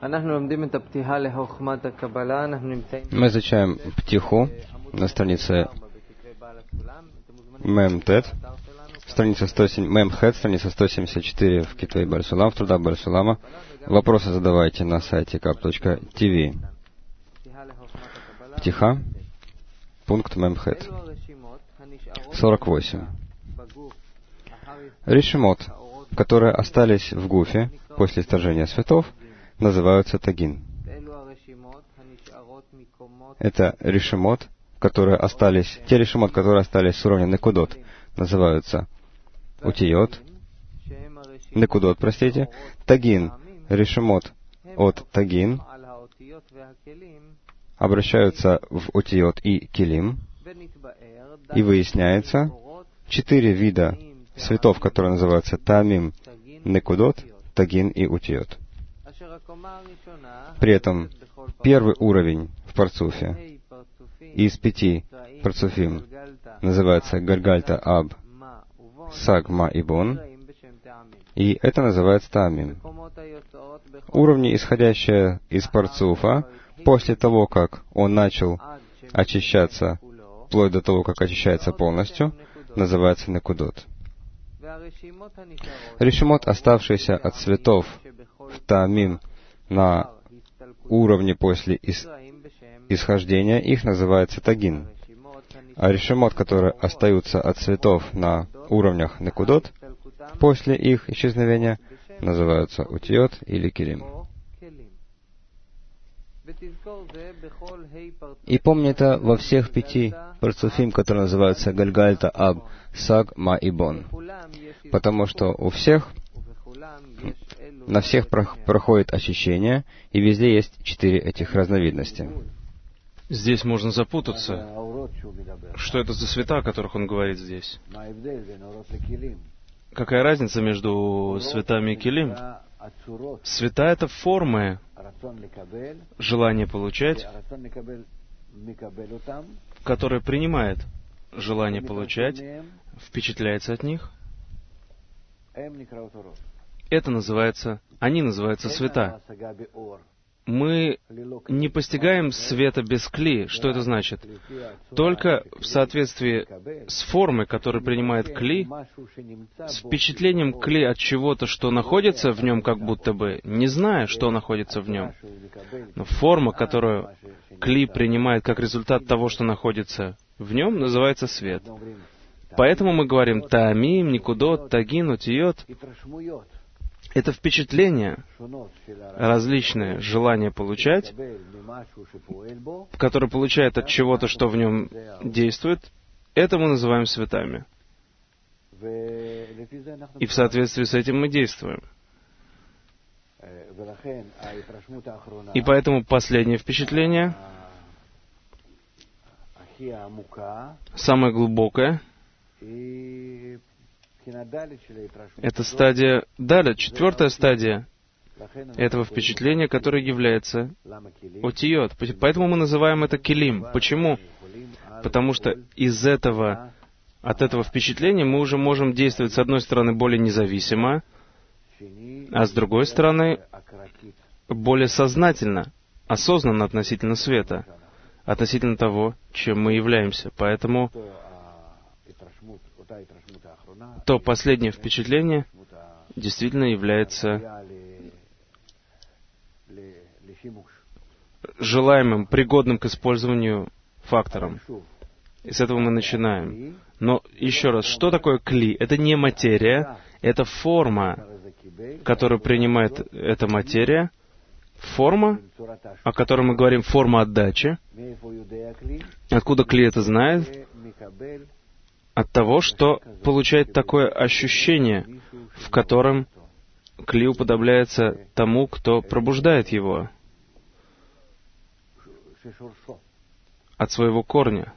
Мы изучаем Птиху на странице Мемтет, страница 107, Мемхет, страница 174 в Китвей Бар-Сулам, в трудах Бар-Сулама. Вопросы задавайте на сайте kap.tv. Птиха, пункт Мемхет. 48. Ришимот, которые остались в Гуфе после исторжения светов, называются тагин. Это решимот, которые остались, те решимот, которые остались с уровня некудот, называются утиот, некудот, простите, тагин, решимот от тагин, обращаются в утиот и килим, и выясняется 4 вида светов, которые называются тамим, некудот, тагин и утиот. При этом первый уровень в парцуфе из 5 парцуфим называется Гальгальта Аб, Саг, Ма и Бон, и это называется Тамим. Уровни, исходящие из парцуфа, после того, как он начал очищаться, вплоть до того, как очищается полностью, называется Некудот. Решимот, оставшийся от цветов в Тамим на уровне после исхождения, их называется Тагин. А решимот, которые остаются от цветов на уровнях Некудот, после их исчезновения, называются Утиот или Килим. И помни это во всех 5 парцуфим, которые называются Гальгальта, Аб, Саг, Ма и Бон. Потому что у всех, на всех проходит очищение, и везде есть 4 этих разновидности. Здесь можно запутаться. Что это за цвета, о которых он говорит здесь? Какая разница между цветами и килим? Цвета — это формы, желание получать, которое принимает желание получать, впечатляется от них. Это называется, они называются цвета. Мы не постигаем света без кли. Что это значит? Только в соответствии с формой, которую принимает кли, с впечатлением кли от чего-то, что находится в нем, как будто бы, не зная, что находится в нем. Но форма, которую кли принимает как результат того, что находится в нем, называется свет. Поэтому мы говорим «таамим», «никудот», «тагин», «утиот». Это впечатление, различное желание получать, которое получает от чего-то, что в нем действует, это мы называем светами. И в соответствии с этим мы действуем. И поэтому последнее впечатление, самое глубокое, это стадия Далит, 4-я стадия этого впечатления, которое является утиот. Поэтому мы называем это килим. Почему? Потому что от этого впечатления мы уже можем действовать, с одной стороны, более независимо, а с другой стороны, более сознательно, осознанно относительно света, относительно того, чем мы являемся. Поэтому то последнее впечатление действительно является желаемым, пригодным к использованию фактором. И с этого мы начинаем. Но еще раз, что такое кли? Это не материя, это форма, которую принимает эта материя, форма, о которой мы говорим, форма отдачи. Откуда кли это знает? От того, что получает такое ощущение, в котором кли уподобляется тому, кто пробуждает его от своего корня.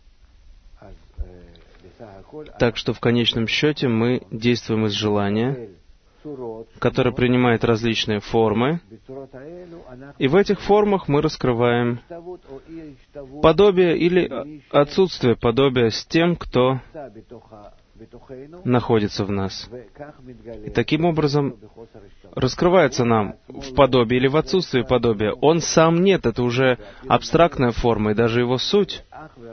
Так что в конечном счете мы действуем из желания, которое принимает различные формы, и в этих формах мы раскрываем подобие или отсутствие подобия с тем, кто находится в нас. И таким образом раскрывается нам в подобии или в отсутствии подобия. Он сам нет, это уже абстрактная форма, и даже его суть.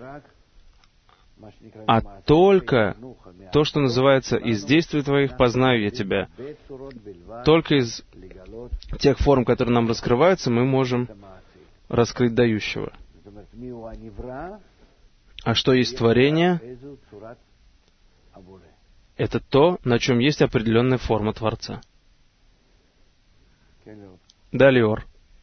А только то, что называется «из действий твоих познаю я тебя». Только из тех форм, которые нам раскрываются, мы можем раскрыть дающего. А что есть творение? Это то, на чем есть определенная форма Творца. Да, Лиор.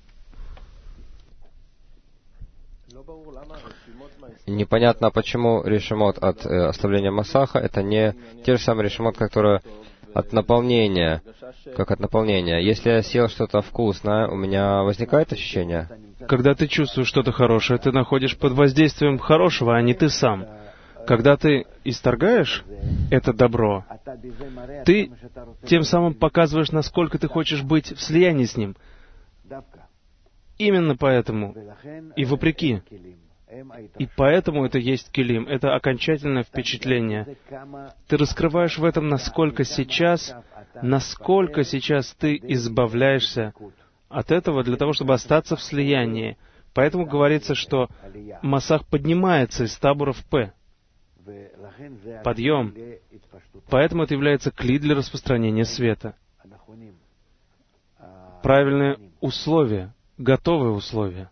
Непонятно, почему решимот от ослабления масаха — это не те же самые решимот, которые от наполнения, как от наполнения. Если я съел что-то вкусное, у меня возникает ощущение? Когда ты чувствуешь что-то хорошее, ты находишь под воздействием хорошего, а не ты сам. Когда ты исторгаешь это добро, ты тем самым показываешь, насколько ты хочешь быть в слиянии с ним. Именно поэтому и вопреки. И поэтому это есть килим, это окончательное впечатление. Ты раскрываешь в этом, насколько сейчас ты избавляешься от этого для того, чтобы остаться в слиянии. Поэтому говорится, что масах поднимается из таборов П. Подъем. Поэтому это является кли для распространения света. Правильные условия, готовые условия.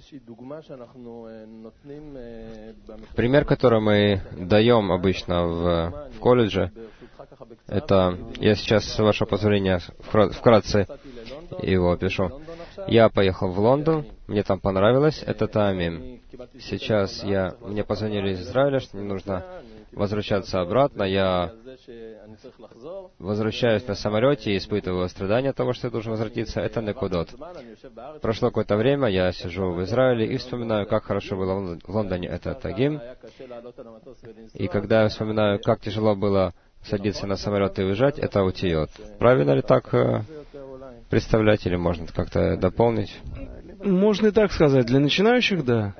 Пример, который мы даем обычно в колледже, это, я сейчас, с вашего позволения, вкратце его опишу. Я поехал в Лондон, мне там понравилось, это Таамим. Сейчас мне позвонили из Израиля, что мне нужно возвращаться обратно. Я возвращаюсь на самолете и испытываю страдания от того, что я должен возвратиться. Это Некудот. Прошло какое-то время, я сижу в Израиле и вспоминаю, как хорошо было в Лондоне. Это Тагим. И когда я вспоминаю, как тяжело было садиться на самолет и уезжать, это Утиот. Правильно ли так представлять, или можно как-то дополнить? Можно и так сказать. Для начинающих, да.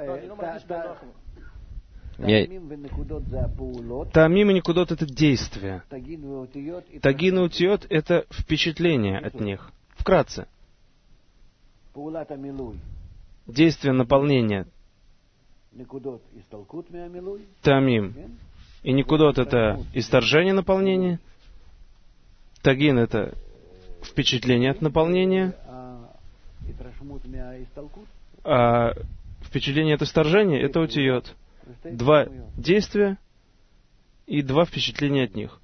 Таамим и Некудот — это действие. Тагин и Утиот — это впечатление от них. Вкратце. Действие наполнения. Таамим и Некудот — это исторжение наполнения. Тагин — это впечатление от наполнения. А впечатление от исторжения — это Утиот. Два действия и два впечатления от них.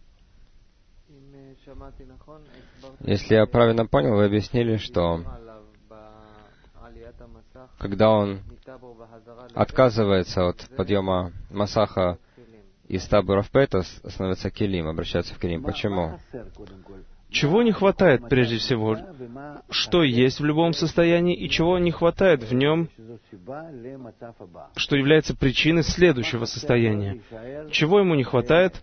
Если я правильно понял, вы объяснили, что когда он отказывается от подъема масаха из таборов П, то становится килим, обращается в килим. Почему? Чего не хватает прежде всего? Что есть в любом состоянии и чего не хватает в нем, что является причиной следующего состояния? Чего ему не хватает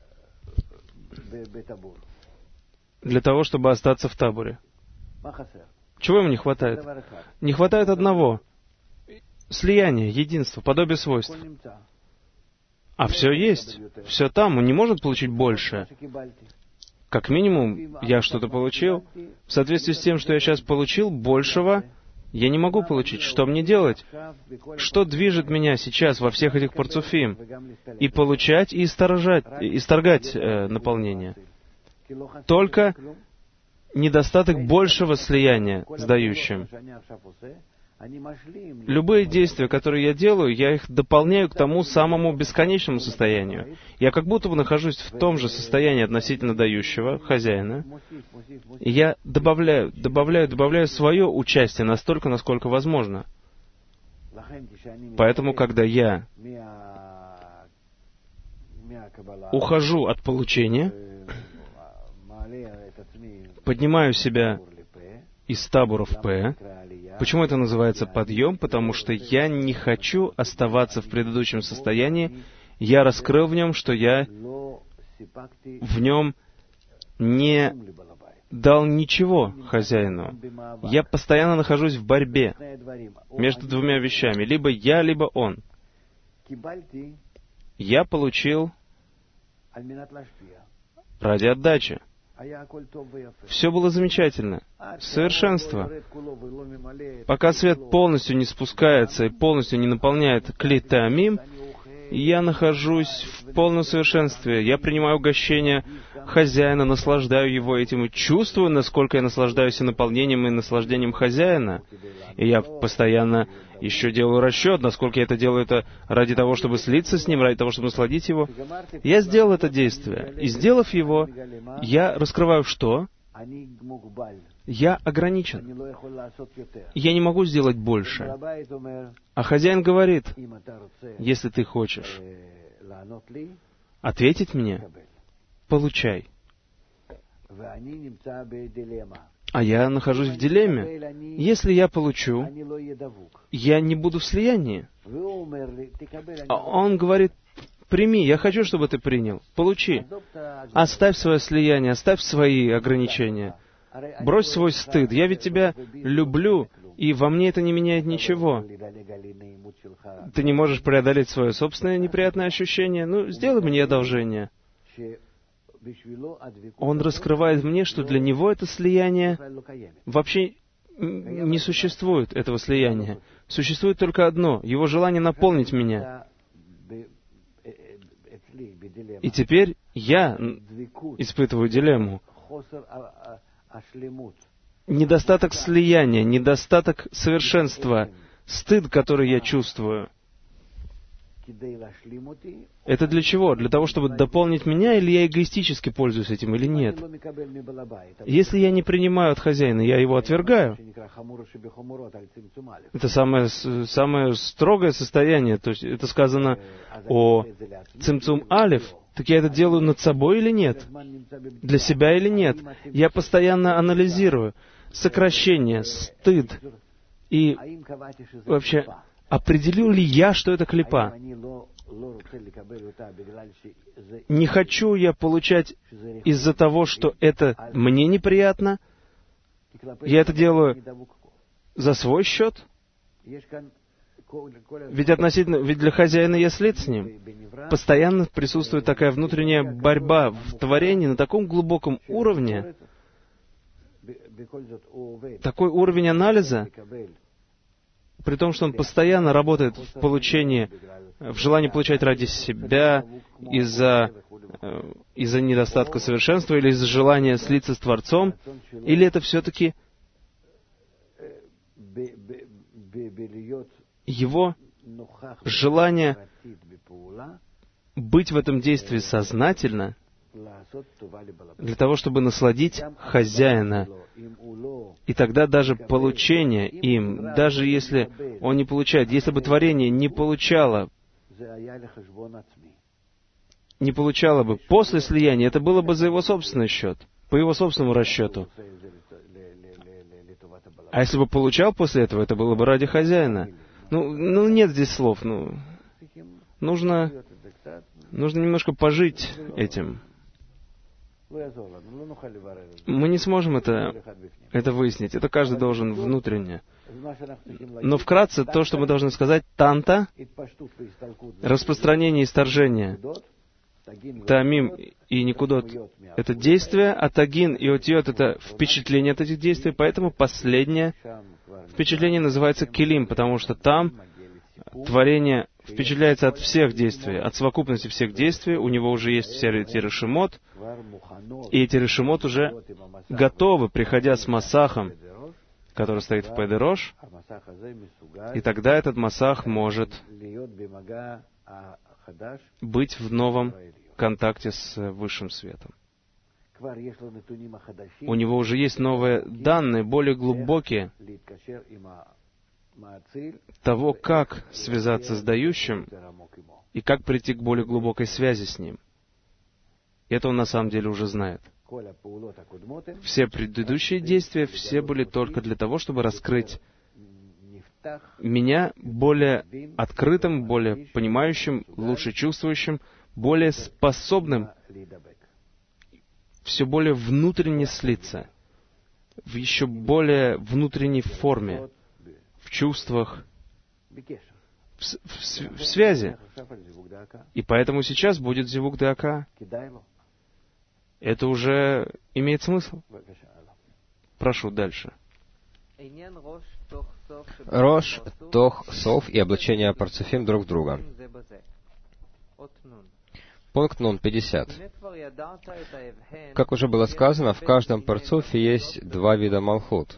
для того, чтобы остаться в таборе? Чего ему не хватает? Не хватает одного. Слияние, единство, подобие свойств. А все есть. Все там. Он не может получить больше. Как минимум, я что-то получил. В соответствии с тем, что я сейчас получил, большего я не могу получить. Что мне делать? Что движет меня сейчас во всех этих парцуфим? И получать, и исторгать наполнение. Только недостаток большего слияния с дающим. Любые действия, которые я делаю, я их дополняю к тому самому бесконечному состоянию. Я как будто бы нахожусь в том же состоянии относительно дающего, хозяина, и я добавляю свое участие настолько, насколько возможно. Поэтому, когда я ухожу от получения, поднимаю себя из таборов П. Почему это называется подъем? Потому что я не хочу оставаться в предыдущем состоянии. Я раскрыл в нем, что я в нем не дал ничего хозяину. Я постоянно нахожусь в борьбе между двумя вещами. Либо я, либо он. Я получил ради отдачи. Все было замечательно. Совершенство. Пока свет полностью не спускается и полностью не наполняет кли теамим, я нахожусь в полном совершенстве. Я принимаю угощение хозяина, наслаждаю его этим и чувствую, насколько я наслаждаюсь и наполнением, и наслаждением хозяина. И я постоянно еще делаю расчет, насколько я это делаю это ради того, чтобы слиться с ним, ради того, чтобы насладить его. Я сделал это действие. И сделав его, я раскрываю что? Я ограничен. Я не могу сделать больше. А хозяин говорит, если ты хочешь ответить мне, получай. А я нахожусь в дилемме. Если я получу, я не буду в слиянии. А он говорит, прими, я хочу, чтобы ты принял. Получи. Оставь свое слияние, оставь свои ограничения. Брось свой стыд. Я ведь тебя люблю, и во мне это не меняет ничего. Ты не можешь преодолеть свое собственное неприятное ощущение? Ну, сделай мне одолжение. Он раскрывает мне, что для него это слияние вообще не существует, этого слияния. Существует только одно — его желание наполнить меня. И теперь я испытываю дилемму. Недостаток слияния, недостаток совершенства, стыд, который я чувствую. Это для чего? Для того, чтобы дополнить меня, или я эгоистически пользуюсь этим, или нет? Если я не принимаю от хозяина, я его отвергаю. Это самое строгое состояние. То есть это сказано о цимцум алеф. Так я это делаю над собой или нет? Для себя или нет? Я постоянно анализирую сокращение, стыд и вообще... Определил ли я, что это клипа? Не хочу я получать из-за того, что это мне неприятно. Я это делаю за свой счет. Ведь для хозяина я слит с ним. Постоянно присутствует такая внутренняя борьба в творении на таком глубоком уровне. Такой уровень анализа, при том, что он постоянно работает в получении, в желании получать ради себя, из-за недостатка совершенства, или из-за желания слиться с Творцом, или это все-таки его желание быть в этом действии сознательно, для того, чтобы насладить хозяина. И тогда даже получение им, даже если он не получает, если бы творение не получало бы после слияния, это было бы за его собственный счет, по его собственному расчету. А если бы получал после этого, это было бы ради хозяина. Ну нет здесь слов. Нужно немножко пожить этим. Мы не сможем это выяснить. Это каждый должен внутренне. Но вкратце, то, что мы должны сказать, танта, распространение исторжения, таамим и никудот — это действие, а тагин и отиот — это впечатление от этих действий, поэтому последнее впечатление называется килим, потому что там творение впечатляется от всех действий, от совокупности всех действий, у него уже есть все эти решимот, и эти решимот уже готовы, приходя с масахом, который стоит в Педерош, и тогда этот масах может быть в новом контакте с Высшим Светом. У него уже есть новые данные, более глубокие, того, как связаться с дающим и как прийти к более глубокой связи с ним. Это он на самом деле уже знает. Все предыдущие действия, все были только для того, чтобы раскрыть меня более открытым, более понимающим, лучше чувствующим, более способным все более внутренне слиться, в еще более внутренней форме, в чувствах, в связи. И поэтому сейчас будет зивук дака. это уже имеет смысл. Прошу дальше. Рош, Тох, Сов и облачение парцуфим друг друга. Пункт Нун 50. Как уже было сказано, в каждом парцуфе есть два вида малхут.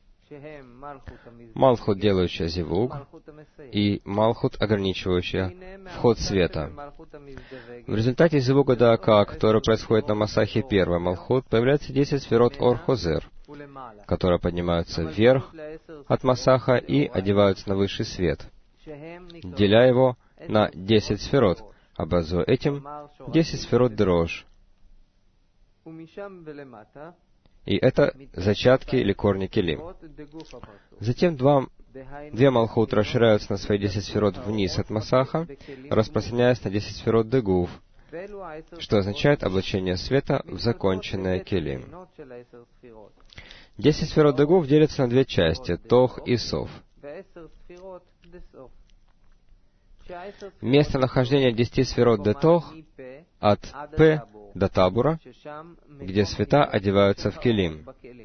Малхут, делающая зивуг, и малхут, ограничивающая вход света. В результате зивуга Даака, который происходит на Масахе первой малхут, появляется 10 сферот Ор-Хозер, которые поднимаются вверх от Масаха и одеваются на высший свет, деля его на 10 сферот, образуя этим 10 сферот Дрож. И это зачатки или корни Келим. Затем две малхут расширяются на свои 10 сферот вниз от Масаха, распространяясь на 10 сферот Дегув, что означает облачение света в законченное Келим. 10 сферот Дегув делятся на две части, Тох и Сов. Местонахождение 10 сферот Детох от П до Табура, где света одеваются в Келим,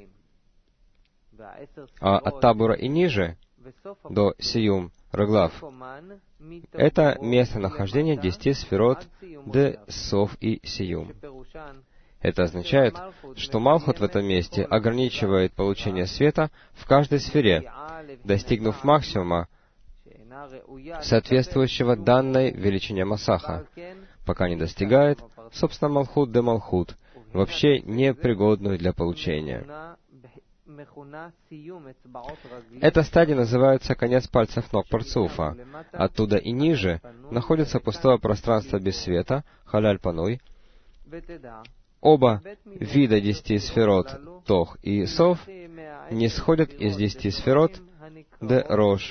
а от Табура и ниже, до Сиюм, Реглав, это местонахождение 10 сферот Де, Сов и Сиюм. Это означает, что Малхут в этом месте ограничивает получение света в каждой сфере, достигнув максимума, соответствующего данной величине Масаха, пока не достигает, собственно, Малхут де Малхут, вообще непригодную для получения. Эта стадия называется конец пальцев ног парцуфа. Оттуда и ниже находится пустое пространство без света, халяль пануй. Оба вида 10 сферот, Тох и Сов, не сходят из 10 сферот, де Рош,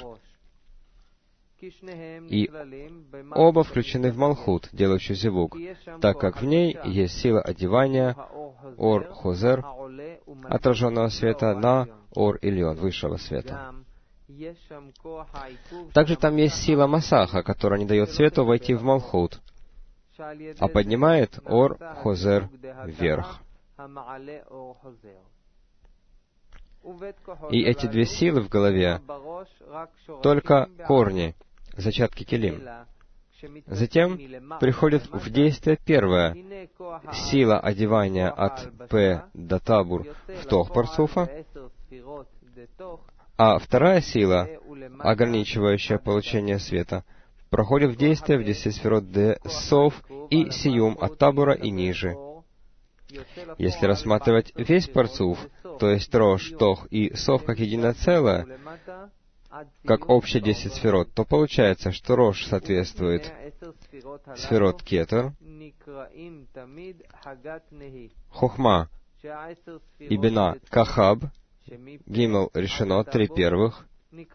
и оба включены в Малхут, делающий зивуг, так как в ней есть сила одевания Ор-Хозер, отраженного света, на Ор-Ильон, высшего света. Также там есть сила Масаха, которая не дает свету войти в Малхут, а поднимает Ор-Хозер вверх. И эти две силы в голове только корни, зачатки Келим. Затем приходит в действие первая сила одевания от П до Табур в Тох парцуфа, а вторая сила, ограничивающая получение света, проходит в действие в 10 сферот Де, Сов и Сиюм от Табура и ниже. Если рассматривать весь парцуф, то есть Рош, Тох и Сов как единое целое, как общие 10 сферот, то получается, что Рош соответствует сферот Кетер, Хохма и Бина Кахаб, Гимел решено, 3 первых,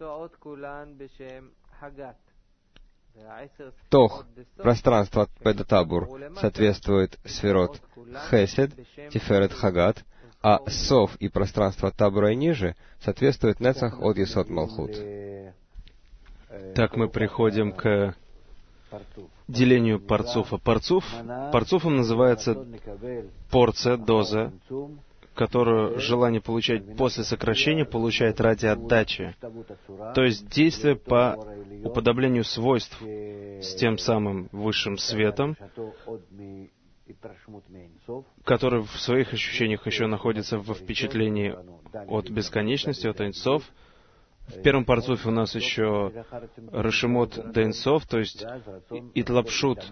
Тох, пространство от П до Табур, соответствует сферот Хесед, Тиферет Хагат, а Сов и пространство от Табура и ниже соответствует Нецах от Есод Малхут. Так мы приходим к делению парцуфа. Парцуфом называется порция, доза, которую желание получать после сокращения получает ради отдачи. То есть действие по уподоблению свойств с тем самым высшим светом, который в своих ощущениях еще находится в впечатлении от бесконечности, от Эйнсов. В первом парцуфе у нас еще Рашимот Дейнсов, то есть Итлапшут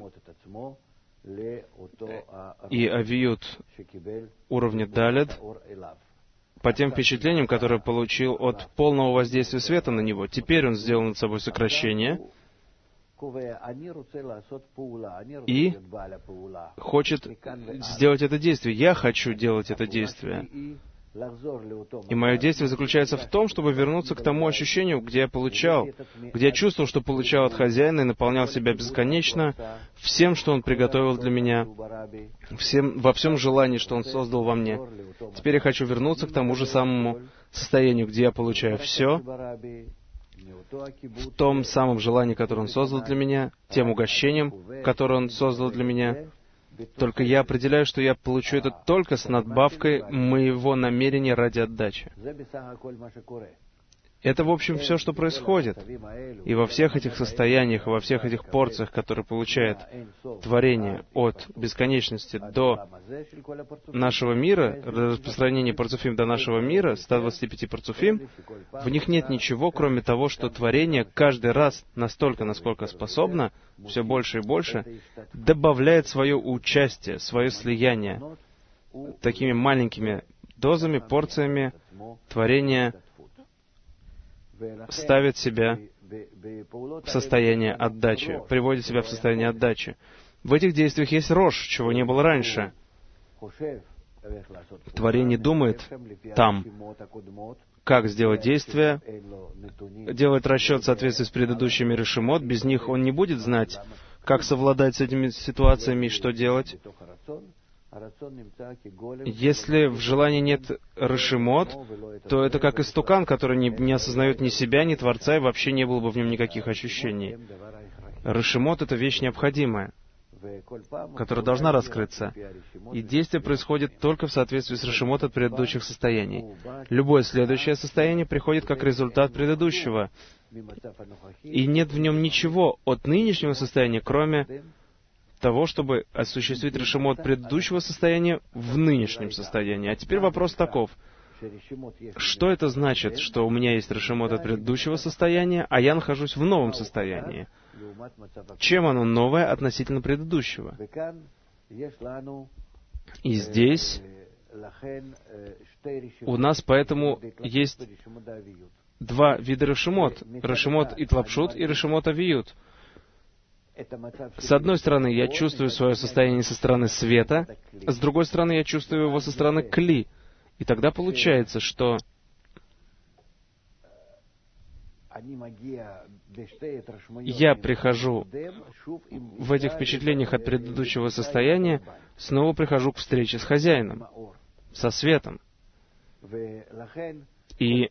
и Авиют уровня Далед, по тем впечатлениям, которые получил от полного воздействия света на него. Теперь он сделал над собой сокращение и хочет сделать это действие. Я хочу делать это действие. И мое действие заключается в том, чтобы вернуться к тому ощущению, где я получал, где я чувствовал, что получал от хозяина и наполнял себя бесконечно всем, что он приготовил для меня, во всем желании, что он создал во мне. Теперь я хочу вернуться к тому же самому состоянию, где я получаю все, в том самом желании, которое он создал для меня, тем угощением, которое он создал для меня, Только я определяю, что я получу это только с надбавкой моего намерения ради отдачи. Это, в общем, все, что происходит. И во всех этих состояниях, во всех этих порциях, которые получает творение от бесконечности до нашего мира, распространение парцуфим до нашего мира, 125 парцуфим, в них нет ничего, кроме того, что творение каждый раз настолько, насколько способно, все больше и больше, добавляет свое участие, свое слияние такими маленькими дозами, порциями творения, ставит себя в состояние отдачи, приводит себя в состояние отдачи. В этих действиях есть рожь, чего не было раньше. Творение думает там, как сделать действие, делает расчет в соответствии с предыдущими решимот. Без них он не будет знать, как совладать с этими ситуациями и что делать. Если в желании нет решимот, то это как истукан, который не осознает ни себя, ни Творца, и вообще не было бы в нем никаких ощущений. Решимот — это вещь необходимая, которая должна раскрыться. И действие происходит только в соответствии с решимот от предыдущих состояний. Любое следующее состояние приходит как результат предыдущего. И нет в нем ничего от нынешнего состояния, кроме того, чтобы осуществить решимот предыдущего состояния в нынешнем состоянии. А теперь вопрос таков. Что это значит, что у меня есть решимот от предыдущего состояния, а я нахожусь в новом состоянии? Чем оно новое относительно предыдущего? И здесь у нас поэтому есть два вида решимот. Решимот итлапшут и решимот авиют. С одной стороны, я чувствую свое состояние со стороны света, с другой стороны, я чувствую его со стороны кли. И тогда получается, что я прихожу в этих впечатлениях от предыдущего состояния, снова прихожу к встрече с хозяином, со светом. И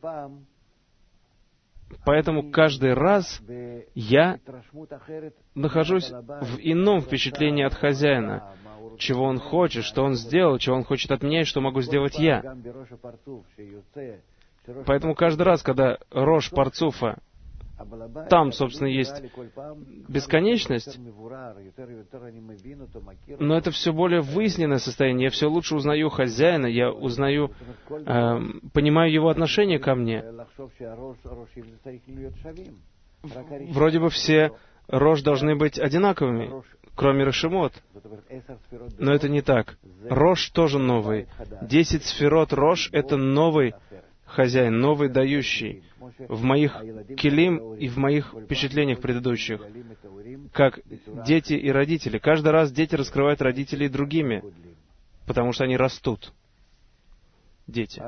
поэтому каждый раз я нахожусь в ином впечатлении от хозяина, чего он хочет, что он сделал, чего он хочет от меня и что могу сделать я. Поэтому каждый раз, когда рожь парцуфа, там, собственно, есть бесконечность, но это все более выясненное состояние. Я все лучше узнаю хозяина, я узнаю, понимаю его отношение ко мне. Вроде бы все рожь должны быть одинаковыми, кроме решимот. Но это не так. Рожь тоже новый. 10 сферот рожь — это новый хозяин, новый дающий. В моих келим и в моих впечатлениях предыдущих. Как дети и родители. Каждый раз дети раскрывают родителей другими, потому что они растут. Дети.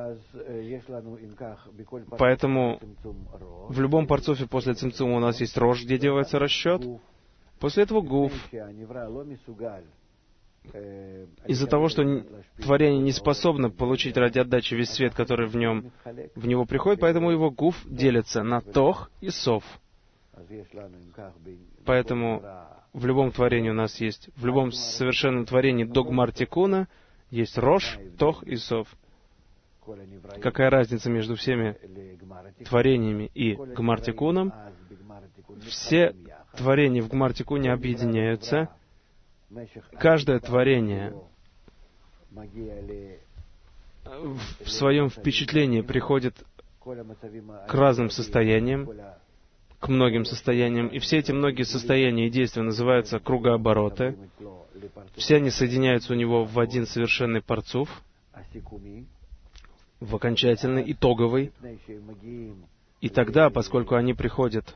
Поэтому в любом парцуфе после цимцума у нас есть рожь, где делается расчет. После этого гуф. Из-за того, что творение не способно получить ради отдачи весь свет, который в него приходит, поэтому его гуф делится на тох и сов. Поэтому в любом творении у нас есть, в любом совершенном творении до гмар тикуна есть рожь, тох и сов. Какая разница между всеми творениями и гмар тикуном? Все творения в гмар тикуне объединяются. Каждое творение в своем впечатлении приходит к разным состояниям, к многим состояниям, и все эти многие состояния и действия называются кругообороты. Все они соединяются у него в один совершенный парцуф, в окончательный, итоговый. И тогда, поскольку они приходят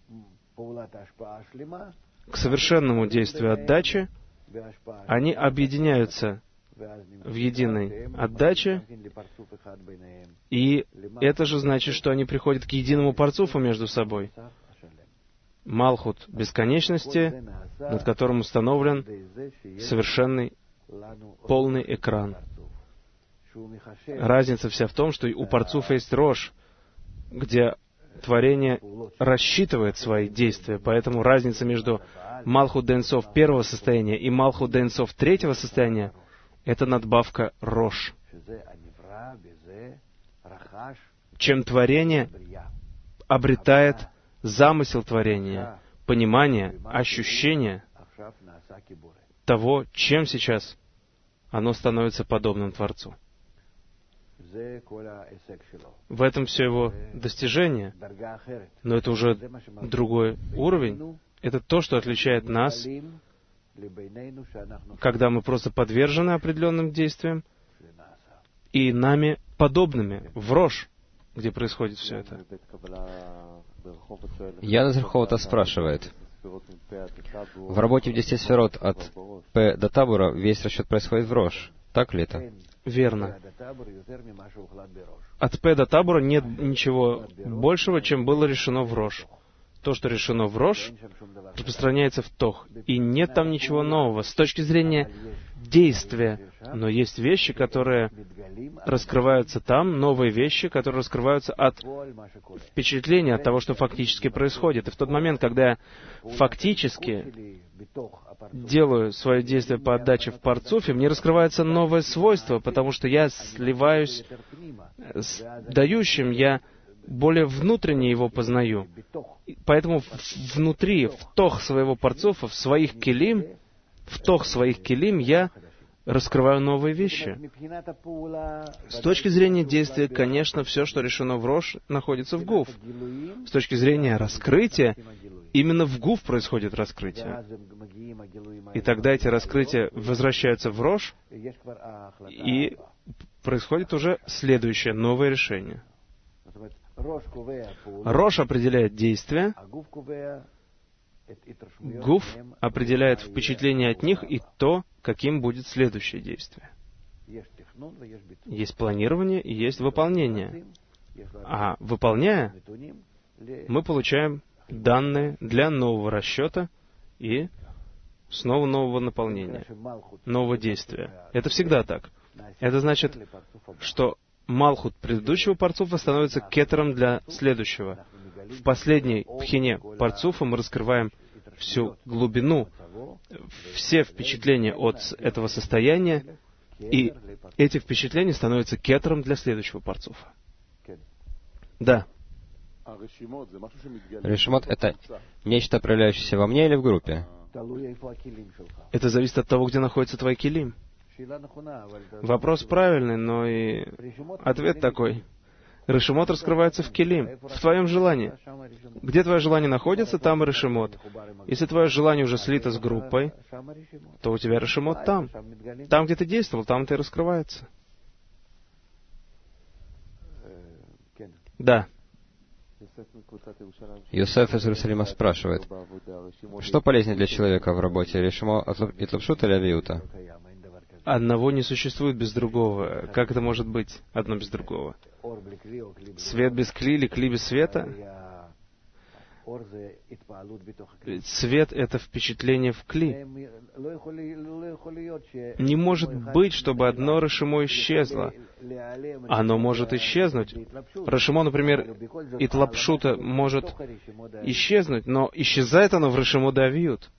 к совершенному действию отдачи, они объединяются в единой отдаче, и это же значит, что они приходят к единому парцуфу между собой. Малхут бесконечности, над которым установлен совершенный полный экран. Разница вся в том, что у парцуфа есть рожь, где творение рассчитывает свои действия, поэтому разница между Малхут дей Эн Соф первого состояния и Малхут дей Эн Соф третьего состояния — это надбавка Рош. Чем творение обретает замысел творения, понимание, ощущение того, чем сейчас оно становится подобным Творцу. В этом все его достижение, но это уже другой уровень. Это то, что отличает нас, когда мы просто подвержены определенным действиям, и нами подобными, в Рош, где происходит все это. Яна Зерховата спрашивает, в работе в 10 сферот от П до Табура весь расчет происходит в Рош. Так ли это? Верно. От П до Табура нет ничего большего, чем было решено в Рош. То, что решено в Рош, распространяется в Тох. И нет там ничего нового с точки зрения действия. Но есть вещи, которые раскрываются там, новые вещи, которые раскрываются от впечатления, от того, что фактически происходит. И в тот момент, когда я фактически делаю свое действие по отдаче в Парцуфе, мне раскрывается новое свойство, потому что я сливаюсь с дающим, я более внутренне его познаю. Поэтому внутри, в тох своего Парцуфа, в тох своих келим я раскрываю новые вещи. С точки зрения действия, конечно, все, что решено в Рош, находится в Гуф. С точки зрения раскрытия, именно в Гуф происходит раскрытие. И тогда эти раскрытия возвращаются в Рош, и происходит уже следующее, новое решение. Рош определяет действия, Гуф определяет впечатление от них и то, каким будет следующее действие. Есть планирование и есть выполнение. А выполняя, мы получаем данные для нового расчета и снова нового наполнения, нового действия. Это всегда так. Это значит, что Малхут предыдущего Парцуфа становится кетером для следующего. В последней пхине Парцуфа мы раскрываем всю глубину, все впечатления от этого состояния, и эти впечатления становятся кетером для следующего Парцуфа. Да. Решимот — это нечто, проявляющееся во мне или в группе? Это зависит от того, где находится твой килим. Вопрос правильный, но и ответ такой. Решимот раскрывается в килим, в твоем желании. Где твое желание находится, там и решимот. Если твое желание уже слито с группой, то у тебя решимот там. Там, где ты действовал, там ты и раскрывается. Да. Йосеф из Иерусалима спрашивает, что полезнее для человека в работе, решимо Итлапшут или Авиута? Одного не существует без другого. Как это может быть, одно без другого? Свет без кли или кли без света? Свет — это впечатление в кли. Не может быть, чтобы одно решимо исчезло. Оно может исчезнуть. Решимо, например, Итлапшута может исчезнуть, но исчезает оно в решимо давиют.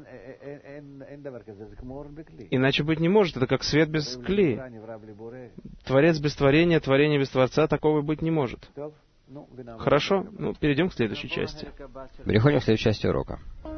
Иначе быть не может. Это как свет без кли. Творец без творения, творение без Творца, такого быть не может. Хорошо? Перейдем к следующей части. Переходим к следующей части урока.